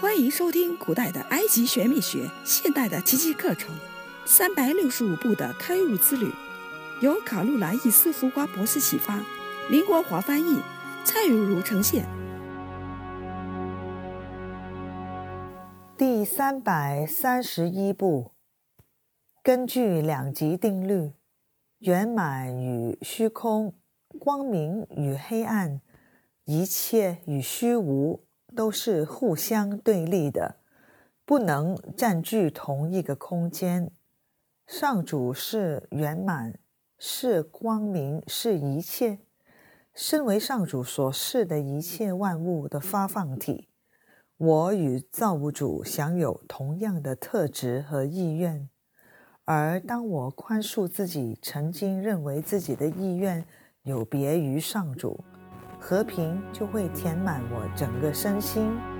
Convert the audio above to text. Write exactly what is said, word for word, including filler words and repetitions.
欢迎收听古代的埃及玄秘学，现代的奇迹课程，三百六十五步的开悟之旅，由卡路兰伊斯福华博士启发，林国华翻译，蔡如如呈现。 第三百三十一步，根据两极定律，圆满与虚空，光明与黑暗，一切与虚无都是互相对立的，不能占据同一个空间。上主是圆满，是光明，是一切。身为上主所示的一切万物的发放体，我与造物主享有同样的特质和意愿。而当我宽恕自己曾经认为自己的意愿有别于上主，和平就会填满我整个身心。